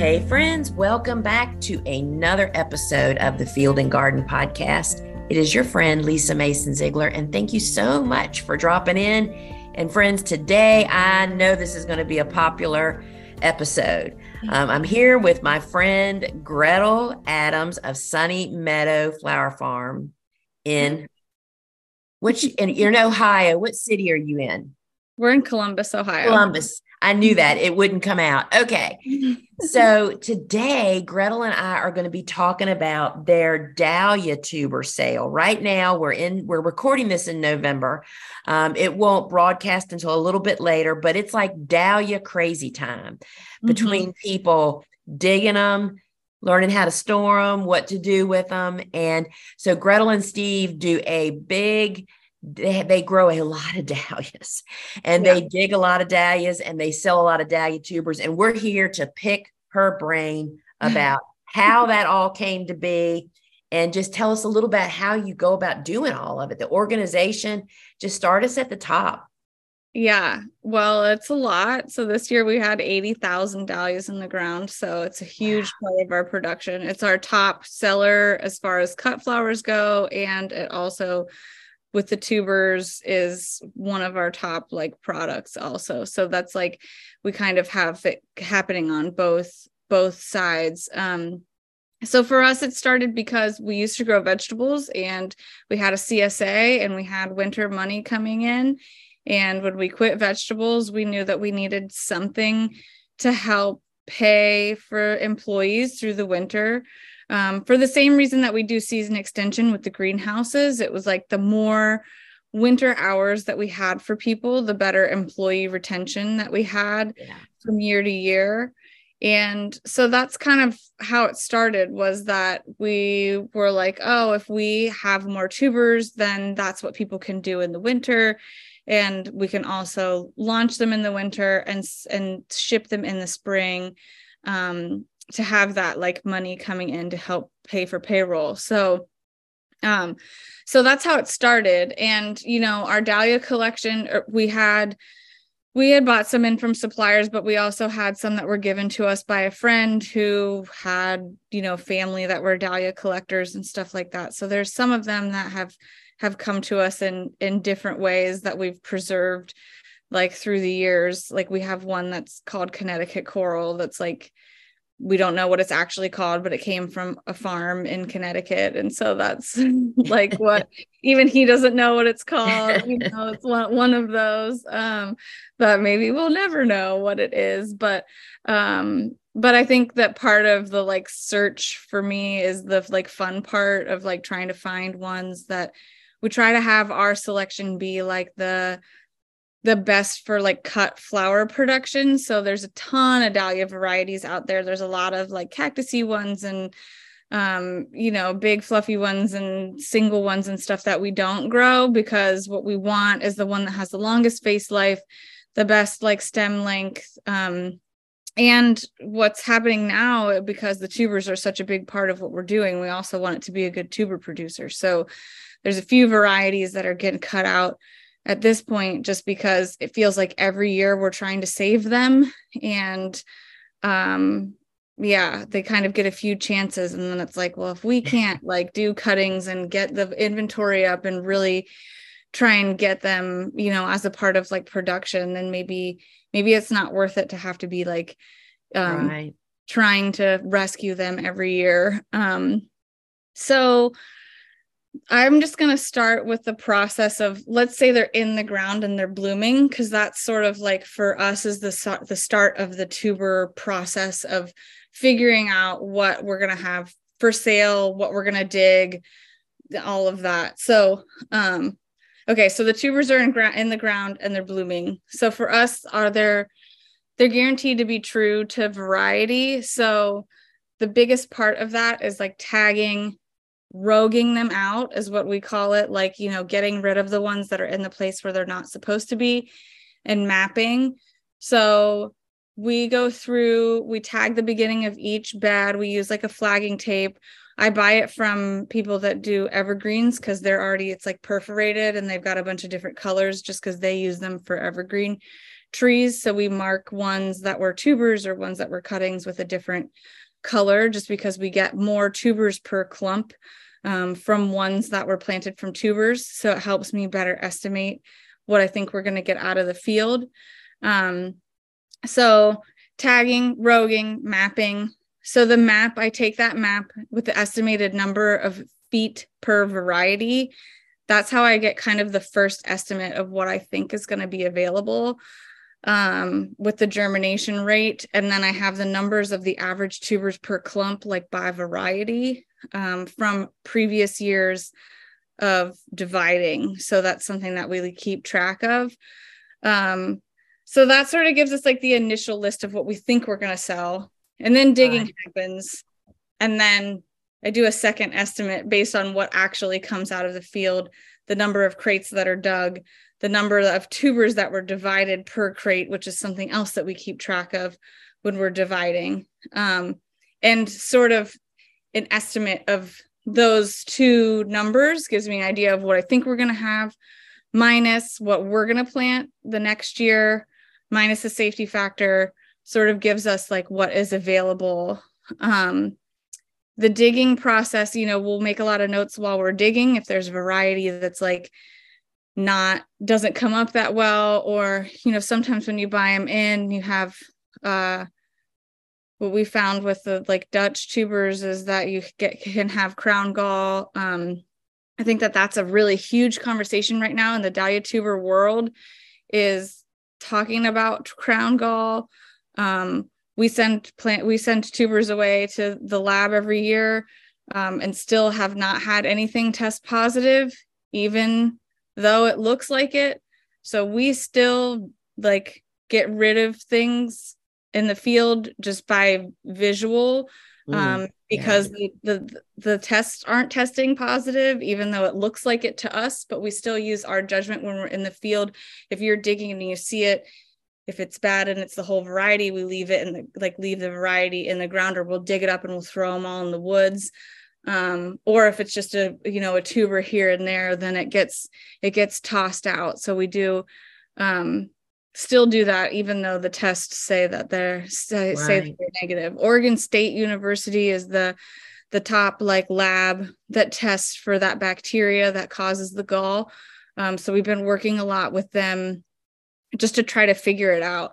Hey, friends, welcome back to another episode of the Field and Garden Podcast. It is your friend, Lisa Mason Ziegler, and thank you so much for dropping in. And friends, today I know this is going to be a popular episode. I'm here with my friend, Gretel Adams of Sunny Meadow Flower Farm in Ohio. What city are you in? We're in Columbus, Ohio. Columbus. I knew that it wouldn't come out. Okay. So today, Gretel and I are going to be talking about their dahlia tuber sale. Right now, we're recording this in November. It won't broadcast until a little bit later, but it's like dahlia crazy time between people digging them, learning how to store them, what to do with them. And so Gretel and Steve do they grow a lot of dahlias and they dig a lot of dahlias and they sell a lot of dahlia tubers. And we're here to pick her brain about how that all came to be and just tell us a little about how you go about doing all of it. The organization, just start us at the top. Yeah, well, it's a lot. So this year we had 80,000 dahlias in the ground. So it's a huge part of our production. It's our top seller as far as cut flowers go. And it also, with the tubers, is one of our top products also. So that's we kind of have it happening on both sides. So for us, it started because we used to grow vegetables and we had a CSA and we had winter money coming in. And when we quit vegetables, we knew that we needed something to help pay for employees through the winter. For the same reason that we do season extension with the greenhouses, it was the more winter hours that we had for people, the better employee retention that we had from year to year. And so that's kind of how it started, was that we were if we have more tubers, then that's what people can do in the winter. And we can also launch them in the winter and ship them in the spring, to have that money coming in to help pay for payroll. So that's how it started. And, our dahlia collection, we had bought some in from suppliers, but we also had some that were given to us by a friend who had, family that were dahlia collectors and stuff like that. So there's some of them that have come to us in different ways that we've preserved through the years. We have one that's called Connecticut Coral. That's we don't know what it's actually called, but it came from a farm in Connecticut. And so that's what even he doesn't know what it's called. It's one of those, but maybe we'll never know what it is. But I think that part of the search for me is the fun part of trying to find ones that we try to have our selection be the best for cut flower production. So there's a ton of dahlia varieties out there. There's a lot of cactusy ones and, big fluffy ones and single ones and stuff that we don't grow, because what we want is the one that has the longest face life, the best stem length. And what's happening now, because the tubers are such a big part of what we're doing, we also want it to be a good tuber producer. So there's a few varieties that are getting cut out at this point, just because it feels like every year we're trying to save them. And they kind of get a few chances. And then it's well, if we can't do cuttings and get the inventory up and really try and get them, as a part of production, then maybe it's not worth it to have to be trying to rescue them every year. So I'm just going to start with the process of, let's say they're in the ground and they're blooming, because that's sort of for us is the start of the tuber process of figuring out what we're going to have for sale, what we're going to dig, all of that. So, okay, so the tubers are in the ground and they're blooming. So for us, they're guaranteed to be true to variety. So the biggest part of that is tagging, roguing them out is what we call it, getting rid of the ones that are in the place where they're not supposed to be, and mapping. So we go through, we tag the beginning of each bed. We use a flagging tape. I buy it from people that do evergreens, because it's perforated and they've got a bunch of different colors, just because they use them for evergreen trees. So we mark ones that were tubers or ones that were cuttings with a different color, just because we get more tubers per clump from ones that were planted from tubers. So it helps me better estimate what I think we're going to get out of the field. So tagging, roguing, mapping. So the map, I take that map with the estimated number of feet per variety. That's how I get kind of the first estimate of what I think is going to be available with the germination rate. And then I have the numbers of the average tubers per clump, like by variety, from previous years of dividing. So that's something that we keep track of. So that sort of gives us like the initial list of what we think we're going to sell. And then digging happens. And then I do a second estimate based on what actually comes out of the field, the number of crates that are dug, the number of tubers that were divided per crate, which is something else that we keep track of when we're dividing. And sort of an estimate of those two numbers gives me an idea of what I think we're going to have, minus what we're going to plant the next year, minus the safety factor, sort of gives us like what is available. The digging process, we'll make a lot of notes while we're digging. If there's variety that's like doesn't come up that well, or, sometimes when you buy them in, you have, what we found with the like Dutch tubers is that you can have crown gall. I think that's a really huge conversation right now in the dahlia tuber world, is talking about crown gall. We send tubers away to the lab every year, and still have not had anything test positive, even though it looks like it. So we still like get rid of things in the field just by visual, because the tests aren't testing positive, even though it looks like it to us, but we still use our judgment when we're in the field. If you're digging and you see it, if it's bad and it's the whole variety, we leave it leave the variety in the ground, or we'll dig it up and we'll throw them all in the woods. Or if it's just a tuber here and there, then it gets tossed out. So we do, still do that, even though the tests say that they're negative. Oregon State University is the top like lab that tests for that bacteria that causes the gall. So we've been working a lot with them just to try to figure it out.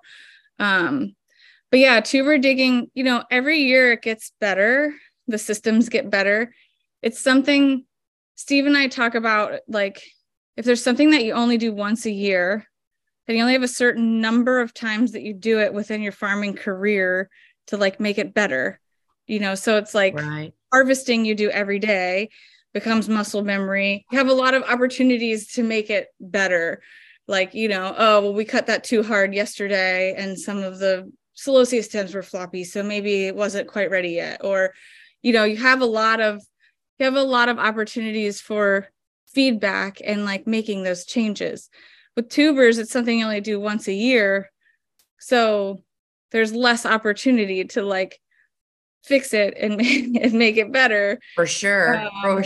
But yeah, tuber digging, every year it gets better. The systems get better. It's something Steve and I talk about, like, if there's something that you only do once a year, then you only have a certain number of times that you do it within your farming career to like make it better, so it's like harvesting you do every day becomes muscle memory. You have a lot of opportunities to make it better. Like, we cut that too hard yesterday and some of the celosia stems were floppy, so maybe it wasn't quite ready yet. Or, you have a lot of opportunities for feedback and like making those changes. With tubers, it's something you only do once a year. So there's less opportunity to like fix it and make it better. For sure.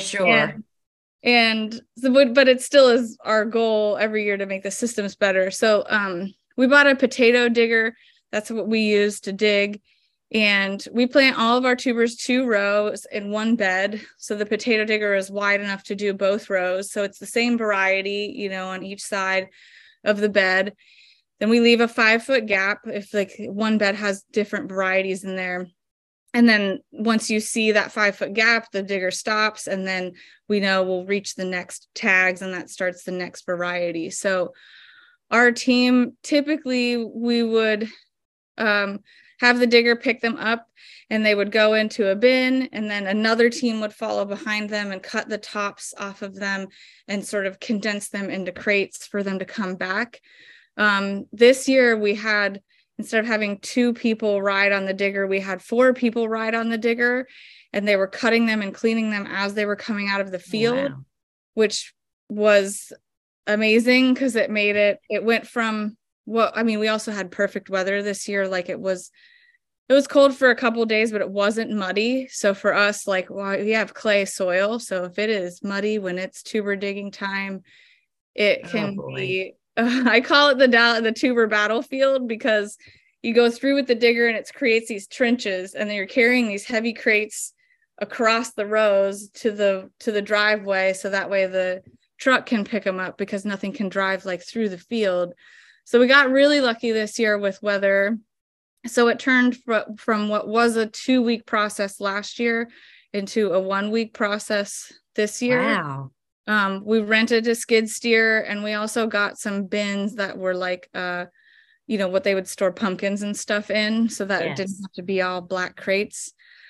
And but it still is our goal every year to make the systems better. So we bought a potato digger. That's what we use to dig. And we plant all of our tubers 2 rows in one bed. So the potato digger is wide enough to do both rows. So it's the same variety, on each side of the bed. Then we leave a 5-foot gap if like one bed has different varieties in there. And then once you see that 5-foot gap, the digger stops, and then we know we'll reach the next tags, and that starts the next variety. So our team, typically we would have the digger pick them up and they would go into a bin, and then another team would follow behind them and cut the tops off of them and sort of condense them into crates for them to come back. This year we had, instead of having 2 people ride on the digger, we had 4 people ride on the digger, and they were cutting them and cleaning them as they were coming out of the field, which was amazing because it went from we also had perfect weather this year. Like it was cold for a couple of days, but it wasn't muddy. So for us, like, we have clay soil. So if it is muddy when it's tuber digging time, it can be I call it the tuber battlefield, because you go through with the digger and it creates these trenches, and then you're carrying these heavy crates across the rows to the driveway, so that way the truck can pick them up, because nothing can drive like through the field. So we got really lucky this year with weather. So it turned from what was a 2-week process last year into a 1-week process this year. Wow. We rented a skid steer, and we also got some bins that were like, what they would store pumpkins and stuff in, so that it didn't have to be all black crates.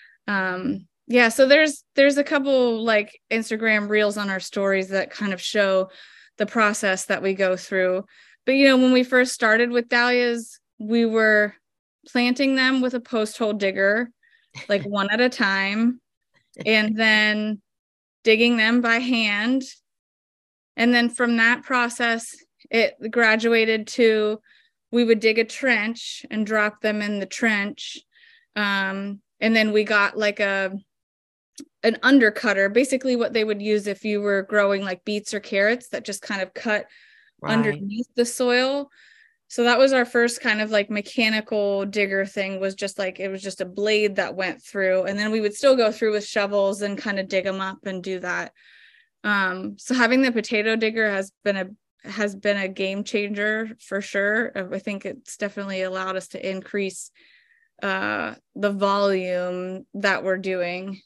So there's a couple like Instagram reels on our stories that kind of show the process that we go through. But, when we first started with dahlias, we were planting them with a post hole digger, like one at a time, and then digging them by hand. And then from that process, it graduated to, we would dig a trench and drop them in the trench. And then we got like an undercutter, basically what they would use if you were growing like beets or carrots, that just kind of cut underneath the soil. So that was our first kind of like mechanical digger thing, was just like, it was just a blade that went through, and then we would still go through with shovels and kind of dig them up and do that. So having the potato digger has been a game changer for sure. I think it's definitely allowed us to increase the volume that we're doing.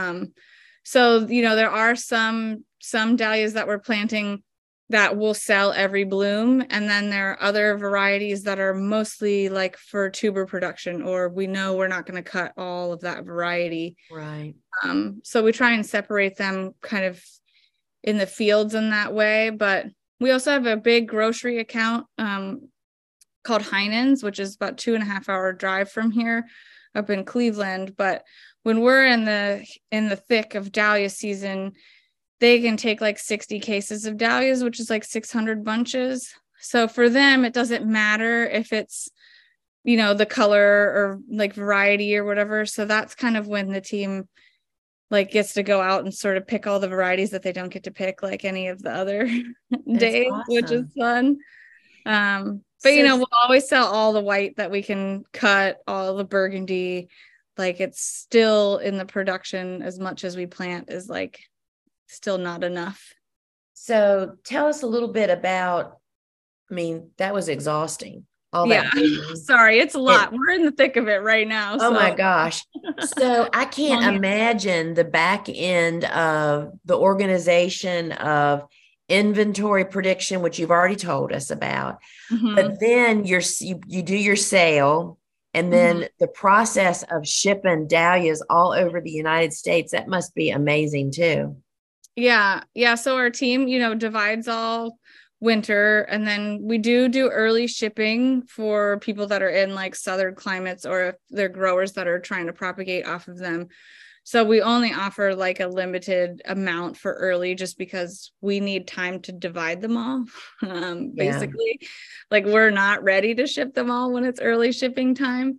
So there are some dahlias that we're planting that will sell every bloom, and then there are other varieties that are mostly like for tuber production, or we know we're not going to cut all of that variety. Right. So we try and separate them kind of in the fields in that way. But we also have a big grocery account called Heinen's, which is about 2.5-hour drive from here up in Cleveland. But when we're in the thick of dahlia season, they can take like 60 cases of dahlias, which is like 600 bunches. So for them, it doesn't matter if it's, the color or like variety or whatever. So that's kind of when the team like gets to go out and sort of pick all the varieties that they don't get to pick like any of the other days, awesome. Which is fun. But we'll always sell all the white that we can cut, all the burgundy. Like, it's still in the production, as much as we plant is like still not enough. So tell us a little bit about, that was exhausting. Sorry, it's a lot. We're in the thick of it right now. Oh my gosh. So I can't imagine the back end of the organization of inventory prediction, which you've already told us about. Mm-hmm. But then you do your sale, and then the process of shipping dahlias all over the United States, that must be amazing too. Yeah. So our team, divides all winter, and then we do early shipping for people that are in like southern climates, or if they're growers that are trying to propagate off of them. So we only offer like a limited amount for early, just because we need time to divide them all. Basically, like, we're not ready to ship them all when it's early shipping time.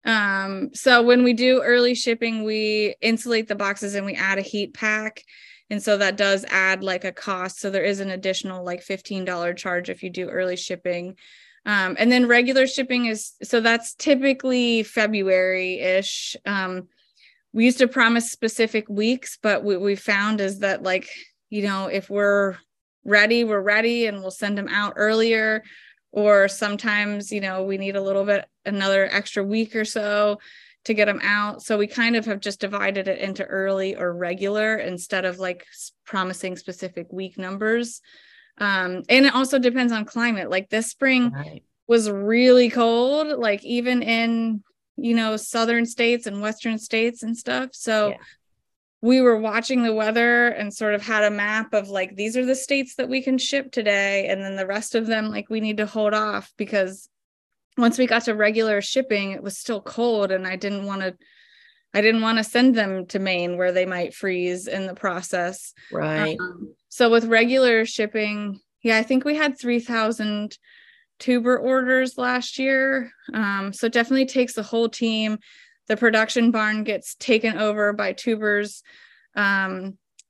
So when we do early shipping, we insulate the boxes and we add a heat pack. And so that does add like a cost. So there is an additional like $15 charge if you do early shipping. And then regular shipping that's typically February-ish. We used to promise specific weeks, but what we found is that, like, if we're ready, we're ready, and we'll send them out earlier. Or sometimes, we need another extra week or so to get them out. So we kind of have just divided it into early or regular, instead of like promising specific week numbers. And it also depends on climate. Like, this spring was really cold, like even in, southern states and western states and stuff. So we were watching the weather and sort of had a map of like, these are the states that we can ship today. And then the rest of them, like, we need to hold off, because once we got to regular shipping, it was still cold, and I didn't want to send them to Maine, where they might freeze in the process. Right. So with regular shipping, I think we had 3,000 tuber orders last year. So it definitely takes the whole team. The production barn gets taken over by tubers.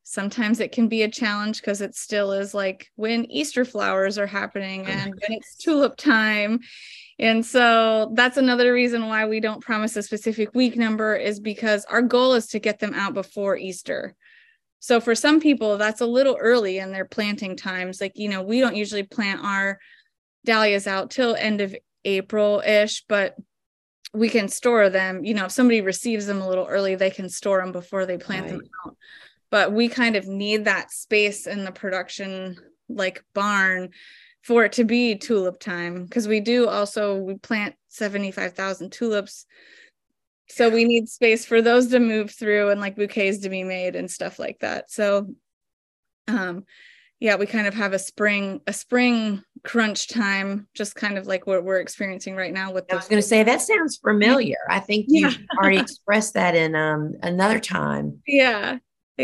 Sometimes it can be a challenge because it still is like when Easter flowers are happening and when it's tulip time. And so that's another reason why we don't promise a specific week number, is because our goal is to get them out before Easter. So for some people, that's a little early in their planting times. Like, you know, we don't usually plant our dahlias out till end of April-ish, but we can store them. You know, if somebody receives them a little early, they can store them before they plant them out. But we kind of need that space in the production like barn for it to be tulip time, because we plant 75,000 tulips. So we need space for those to move through and like bouquets to be made and stuff like that. So we kind of have a spring crunch time, just kind of like what we're experiencing right now with I was going to say, that sounds familiar. I think you've already expressed that in another time. Yeah.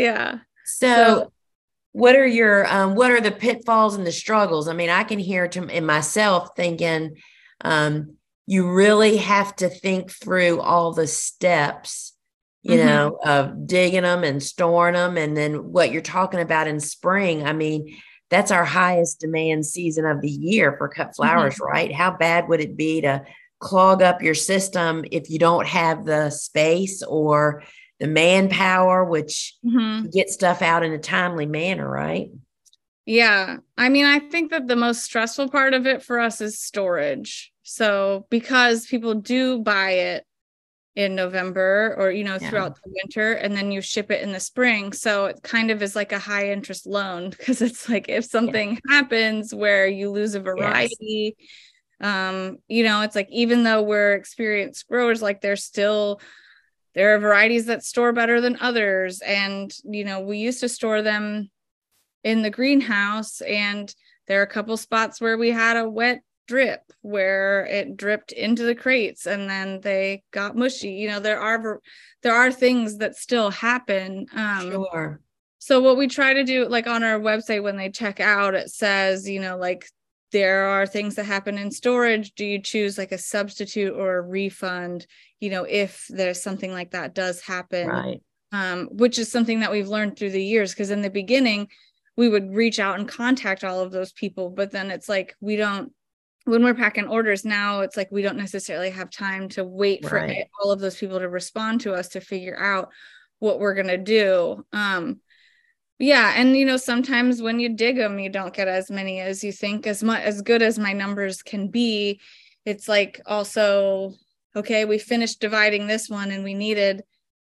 So what are the pitfalls and the struggles? I mean, I can hear in myself thinking, you really have to think through all the steps, you know, of digging them and storing them. And then what you're talking about in spring, I mean, that's our highest demand season of the year for cut flowers, right? How bad would it be to clog up your system if you don't have the space or the manpower, which get stuff out in a timely manner, right? Yeah. I mean, I think that the most stressful part of it for us is storage. So because people do buy it in November or, you know, throughout the winter, and then you ship it in the spring. So it kind of is like a high interest loan, because it's like if something happens where you lose a variety, you know, it's like, even though we're experienced growers, like there are varieties that store better than others. And, you know, we used to store them in the greenhouse, and there are a couple spots where we had a wet drip where it dripped into the crates and then they got mushy. You know, there are things that still happen. Sure. So what we try to do, like on our website, when they check out, it says, you know, like, there are things that happen in storage. Do you choose like a substitute or a refund, you know, if there's something like that does happen, right? Which is something that we've learned through the years, because in the beginning we would reach out and contact all of those people, but then it's like when we're packing orders now, it's like we don't necessarily have time to wait for all of those people to respond to us to figure out what we're going to do. And, you know, sometimes when you dig them, you don't get as many as you think. As good as my numbers can be, it's like, also, okay, we finished dividing this one and we needed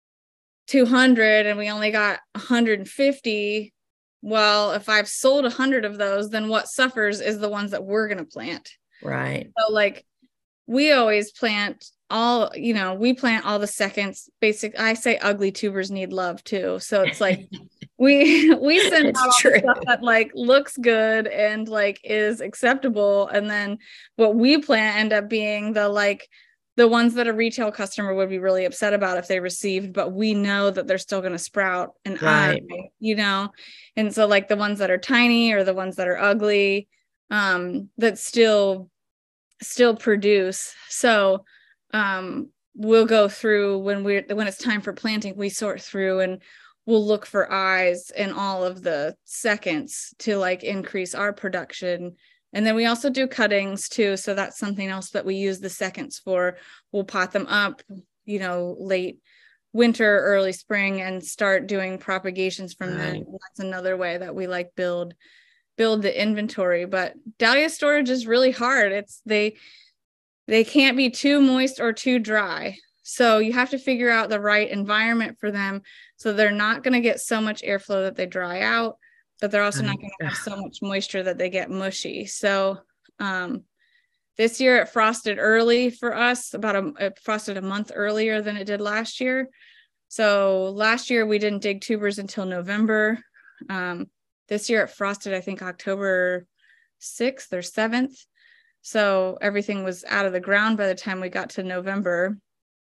200 and we only got 150. Well, if I've sold 100 of those, then what suffers is the ones that we're going to plant. Right. So like, we always plant we plant all the seconds. I say ugly tubers need love too. So it's like, we send out all the stuff that like looks good and like is acceptable, and then what we plant end up being the ones that a retail customer would be really upset about if they received, but we know that they're still going to sprout an eye, you know. And so like the ones that are tiny or the ones that are ugly, that still produce. So we'll go through when it's time for planting, we sort through and we'll look for eyes in all of the seconds to like increase our production. And then we also do cuttings too. So that's something else that we use the seconds for. We'll pot them up, you know, late winter, early spring, and start doing propagations from then. That's another way that we like build the inventory. But dahlia storage is really hard. They can't be too moist or too dry. So you have to figure out the right environment for them, so they're not going to get so much airflow that they dry out, but they're also not going to have so much moisture that they get mushy. So this year it frosted early for us, it frosted a month earlier than it did last year. So last year we didn't dig tubers until November. This year it frosted, I think, October 6th or 7th. So everything was out of the ground by the time we got to November.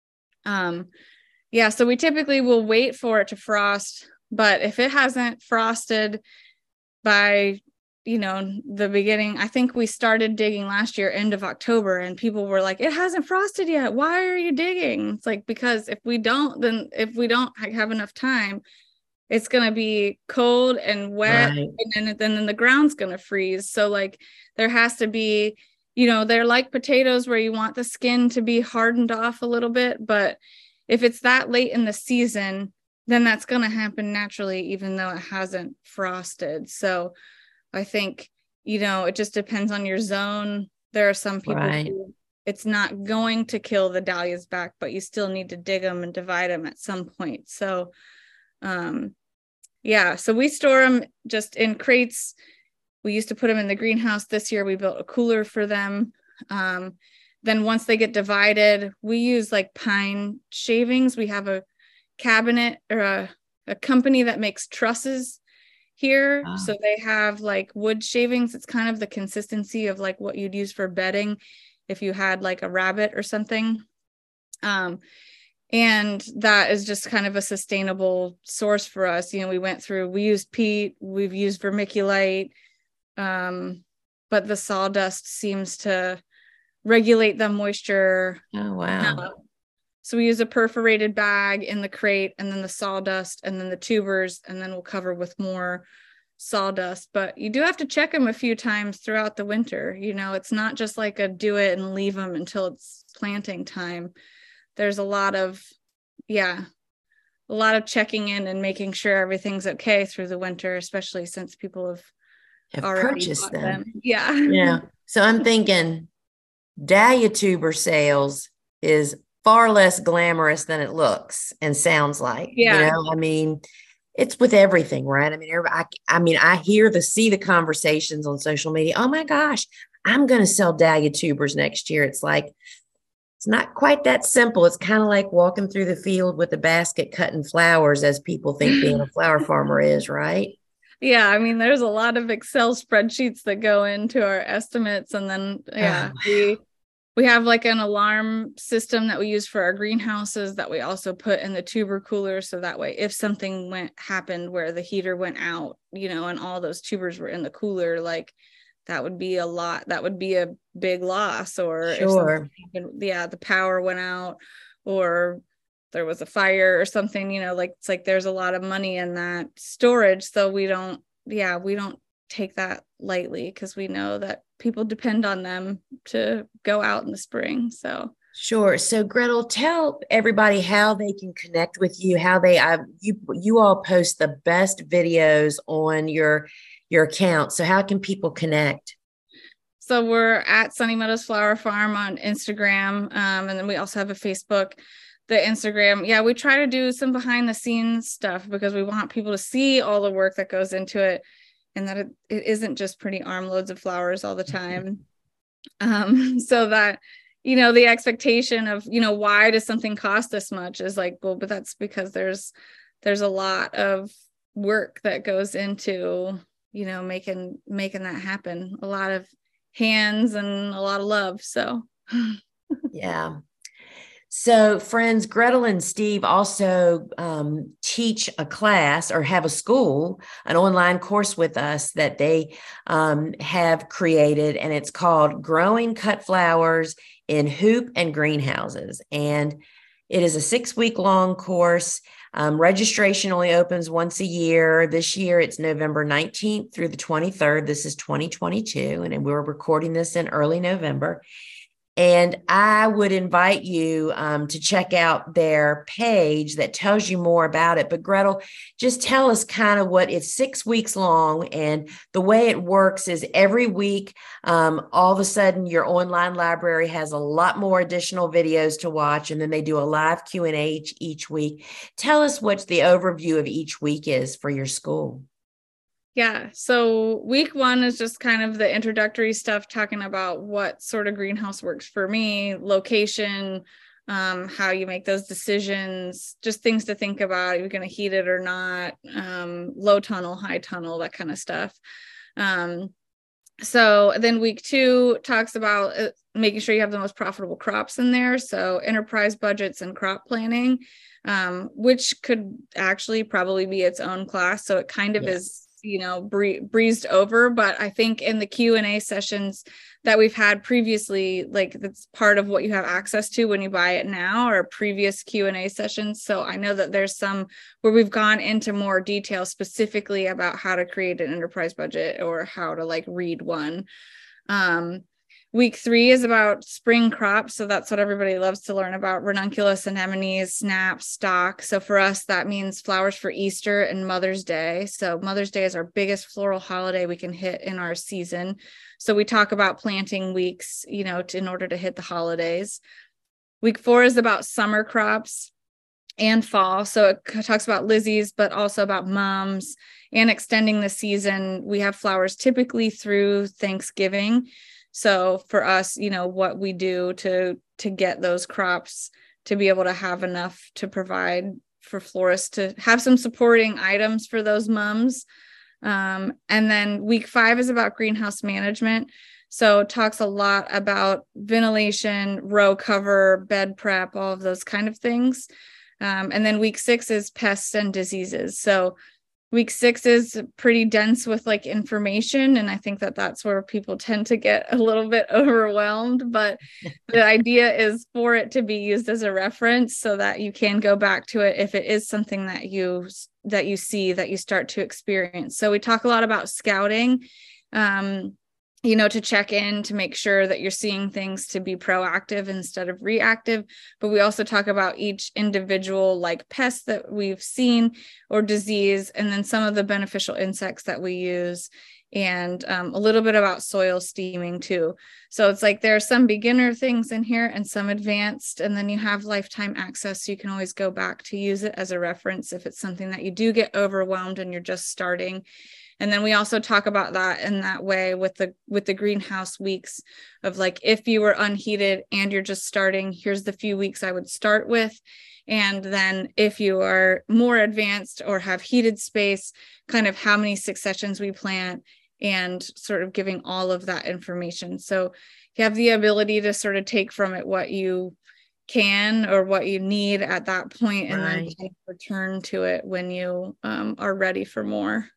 So we typically will wait for it to frost, but if it hasn't frosted by, you know, the beginning, I think we started digging last year, end of October, and people were like, it hasn't frosted yet. Why are you digging? It's like, because if we don't have enough time, it's going to be cold and wet, Right. and then the ground's going to freeze. So like there has to be, they're like potatoes where you want the skin to be hardened off a little bit, but if it's that late in the season, then that's going to happen naturally, even though it hasn't frosted. So I think, it just depends on your zone. There are some people Right. who it's not going to kill the dahlias back, but you still need to dig them and divide them at some point. So, so we store them just in crates. We used to put them in the greenhouse. This year we built a cooler for them. Then once they get divided, we use like pine shavings. We have a cabinet or a company that makes trusses here. Oh. So they have like wood shavings. It's kind of the consistency of like what you'd use for bedding if you had like a rabbit or something. And that is just kind of a sustainable source for us. We used peat, we've used vermiculite, but the sawdust seems to regulate the moisture. Oh, wow. So we use a perforated bag in the crate, and then the sawdust, and then the tubers, and then we'll cover with more sawdust. But you do have to check them a few times throughout the winter. It's not just like a do it and leave them until it's planting time. There's a lot of checking in and making sure everything's okay through the winter, especially since people have already purchased them. Yeah. Yeah. So I'm thinking dahlia tuber sales is far less glamorous than it looks and sounds like. Yeah. I mean, it's with everything, right? I mean, I see the conversations on social media. Oh my gosh, I'm going to sell dahlia tubers next year. It's like, it's not quite that simple. It's kind of like walking through the field with a basket cutting flowers, as people think being a flower farmer is, right? Yeah, I mean, there's a lot of Excel spreadsheets that go into our estimates, and then we have like an alarm system that we use for our greenhouses that we also put in the tuber cooler, so that way if something happened where the heater went out, and all those tubers were in the cooler, like that would be a big loss. Or sure. If the power went out or there was a fire or something, it's like there's a lot of money in that storage. So we don't take that lightly, because we know that people depend on them to go out in the spring. So sure. So Gretel, tell everybody how they can connect with you, how you all post the best videos on your account. So how can people connect? So we're at Sunny Meadows Flower Farm on Instagram. And then we also have a Facebook. The Instagram, we try to do some behind the scenes stuff because we want people to see all the work that goes into it, and that it isn't just pretty armloads of flowers all the time. So that, the expectation of, why does something cost this much is like, well, but that's because there's a lot of work that goes into, making that happen. A lot of hands and a lot of love. So yeah. So friends, Gretel and Steve also teach a class, or have an online course with us that they have created, and it's called Growing Cut Flowers in Hoop and Greenhouses. And it is a 6-week long course. Registration only opens once a year. This year, it's November 19th through the 23rd. This is 2022, and we're recording this in early November. And I would invite you to check out their page that tells you more about it. But Gretel, just tell us kind of what it's 6 weeks long. And the way it works is every week, all of a sudden, your online library has a lot more additional videos to watch. And then they do a live Q&A each week. Tell us what the overview of each week is for your school. Yeah. So week 1 is just kind of the introductory stuff, talking about what sort of greenhouse works for me, location, how you make those decisions, just things to think about. Are you going to heat it or not? Low tunnel, high tunnel, that kind of stuff. So then week 2 talks about making sure you have the most profitable crops in there. So enterprise budgets and crop planning, which could actually probably be its own class. So it kind of is breezed over, but I think in the Q&A sessions that we've had previously, like that's part of what you have access to when you buy it now, or previous Q&A sessions. So I know that there's some where we've gone into more detail specifically about how to create an enterprise budget or how to like read one. Week 3 is about spring crops. So that's what everybody loves to learn about: ranunculus, anemones, snaps, stock. So for us, that means flowers for Easter and Mother's Day. So Mother's Day is our biggest floral holiday we can hit in our season. So we talk about planting weeks, you know, in order to hit the holidays. Week 4 is about summer crops and fall. So it talks about Lizzie's, but also about mums and extending the season. We have flowers typically through Thanksgiving. So for us, you know, what we do to get those crops to be able to have enough to provide for florists to have some supporting items for those mums. And then week 5 is about greenhouse management. So it talks a lot about ventilation, row cover, bed prep, all of those kind of things. And then week 6 is pests and diseases. So week 6 is pretty dense with like information. And I think that that's where people tend to get a little bit overwhelmed, but the idea is for it to be used as a reference so that you can go back to it if it is something that you see, that you start to experience. So we talk a lot about scouting, you know, to check in, to make sure that you're seeing things, to be proactive instead of reactive. But we also talk about each individual like pest that we've seen or disease, and then some of the beneficial insects that we use, and a little bit about soil steaming too. So it's like there are some beginner things in here and some advanced, and then you have lifetime access. So you can always go back to use it as a reference if it's something that you do get overwhelmed and you're just starting. And then we also talk about that in that way with the greenhouse weeks of like, if you were unheated and you're just starting, here's the few weeks I would start with. And then if you are more advanced or have heated space, kind of how many successions we plant, and sort of giving all of that information. So you have the ability to sort of take from it what you can or what you need at that point, and then return to it when you are ready for more.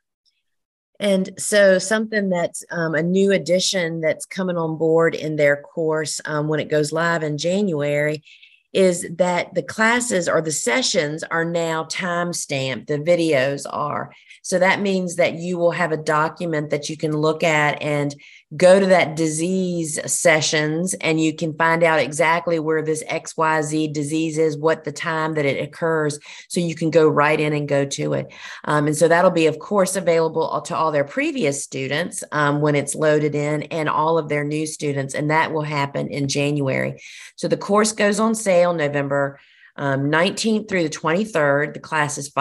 And so something that's a new addition that's coming on board in their course when it goes live in January is that the classes or the sessions are now time-stamped. The videos are. So that means that you will have a document that you can look at and go to that disease sessions, and you can find out exactly where this XYZ disease is, what the time that it occurs. So you can go right in and go to it. And so that'll be, of course, available to all their previous students when it's loaded in, and all of their new students. And that will happen in January. So the course goes on sale November 19th through the 23rd. The class is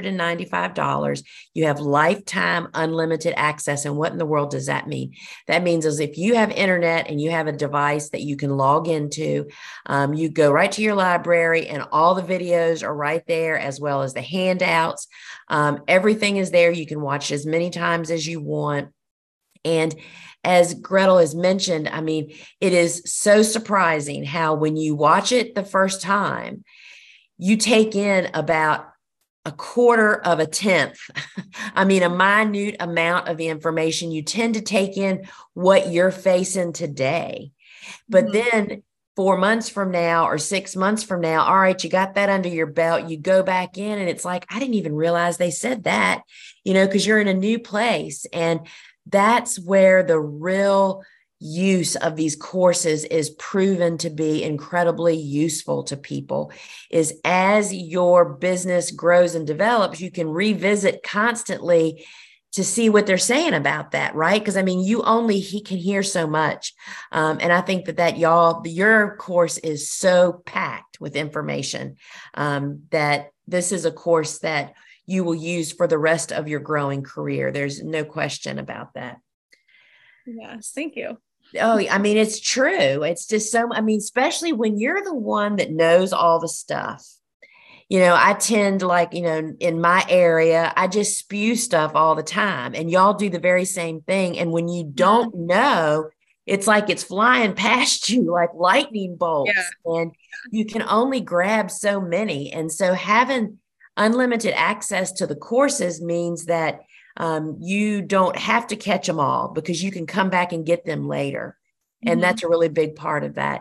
$595. You have lifetime unlimited access. And what in the world does that mean? That means as if you have internet and you have a device that you can log into, you go right to your library and all the videos are right there, as well as the handouts. Everything is there. You can watch as many times as you want. And as Gretel has mentioned, I mean, it is so surprising how when you watch it the first time, you take in about a quarter of a tenth. I mean, a minute amount of the information. You tend to take in what you're facing today. But then 4 months from now or 6 months from now, all right, you got that under your belt, you go back in and it's like, I didn't even realize they said that, you know, because you're in a new place. And that's where the real use of these courses is proven to be incredibly useful to people, is as your business grows and develops, you can revisit constantly to see what they're saying about that, right? Because I mean, he can hear so much. And I think that your course is so packed with information that this is a course that you will use for the rest of your growing career. There's no question about that. Yes, thank you. Oh, I mean, it's true. It's just especially when you're the one that knows all the stuff. You know, I tend in my area, I just spew stuff all the time, and y'all do the very same thing. And when you don't know, it's like it's flying past you like lightning bolts, and you can only grab so many. And so having unlimited access to the courses means that you don't have to catch them all, because you can come back and get them later. And that's a really big part of that.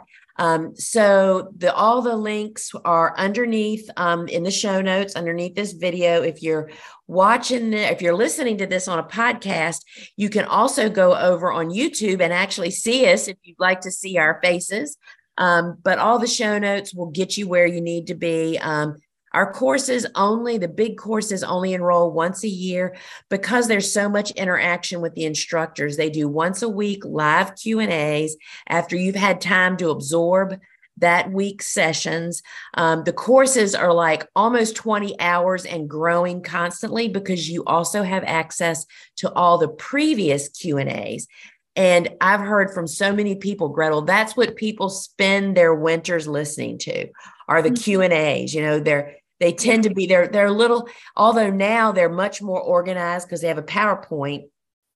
So all the links are underneath in the show notes, underneath this video. If you're if you're listening to this on a podcast, you can also go over on YouTube and actually see us if you'd like to see our faces. But all the show notes will get you where you need to be. Our courses the big courses only enroll once a year because there's so much interaction with the instructors. They do once a week live Q&As after you've had time to absorb that week's sessions. The courses are like almost 20 hours and growing constantly because you also have access to all the previous Q&As. And I've heard from so many people, Gretel, that's what people spend their winters listening to are the Q&As. They tend to be, they're little, although now they're much more organized because they have a PowerPoint.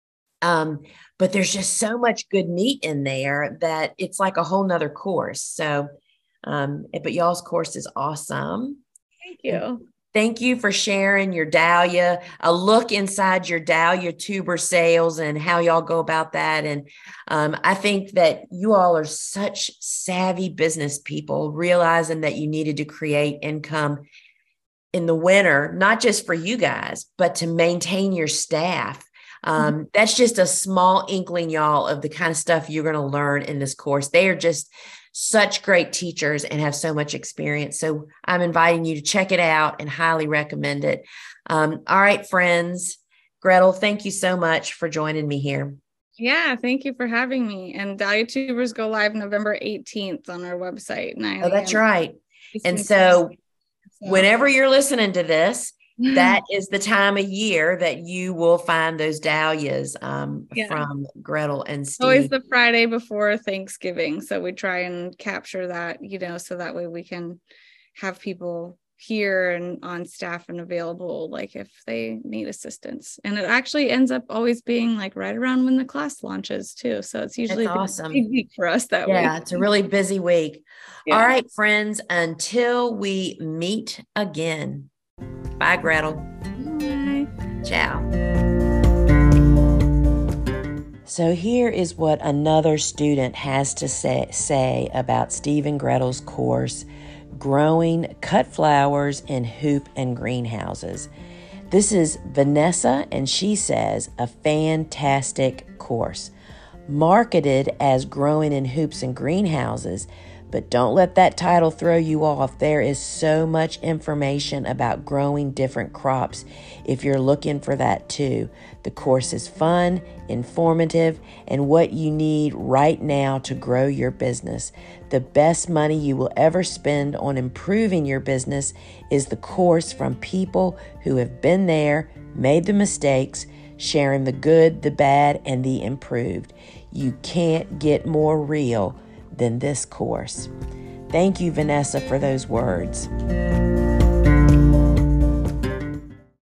But there's just so much good meat in there that it's like a whole nother course. So, but y'all's course is awesome. Thank you. Thank you for sharing your dahlia, a look inside your dahlia tuber sales and how y'all go about that. And I think that you all are such savvy business people, realizing that you needed to create income in the winter, not just for you guys, but to maintain your staff. That's just a small inkling, y'all, of the kind of stuff you're going to learn in this course. They are just such great teachers and have so much experience. So I'm inviting you to check it out and highly recommend it. All right, friends. Gretel, thank you so much for joining me here. Yeah, thank you for having me. And Dahlia Tubers go live November 18th on our website. Oh, that's right. And so whenever you're listening to this, that is the time of year that you will find those dahlias from Gretel and Steve. Always the Friday before Thanksgiving. So we try and capture that, so that way we can have people here and on staff and available, like if they need assistance. And it actually ends up always being like right around when the class launches too. So it's usually awesome. A big week for us that week. Yeah, it's a really busy week. Yeah. All right, friends, until we meet again. Bye, Gretel. Bye. Ciao. So here is what another student has to say about Steve and Gretel's course, Growing Cut Flowers in Hoop and Greenhouses. This is Vanessa, and she says, a fantastic course. Marketed as Growing in Hoops and Greenhouses, but don't let that title throw you off. There is so much information about growing different crops if you're looking for that too. The course is fun, informative, and what you need right now to grow your business. The best money you will ever spend on improving your business is the course from people who have been there, made the mistakes, sharing the good, the bad, and the improved. You can't get more real than this course. Thank you, Vanessa, for those words.